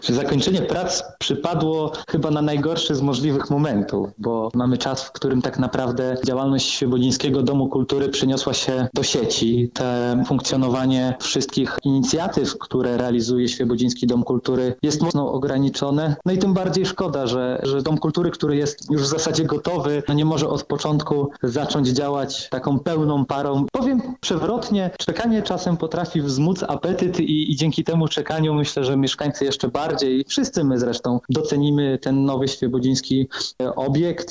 Zakończenie prac przypadło chyba na najgorszy z możliwych momentów, bo mamy czas, w którym tak naprawdę działalność Świebodzińskiego Domu Kultury przeniosła się do sieci. Te funkcjonowanie wszystkich inicjatyw, które realizuje Świebodziński Dom Kultury, jest mocno ograniczone. No i tym bardziej szkoda, że Dom Kultury, który jest już w zasadzie gotowy, nie może od początku zacząć działać taką pełną parą. Powiem przewrotnie, czekanie czasem potrafi wzmóc apetyt i dzięki temu czekaniu myślę, że mieszkańcy jeszcze bardziej, wszyscy my zresztą docenimy ten nowy świebodziński obiekt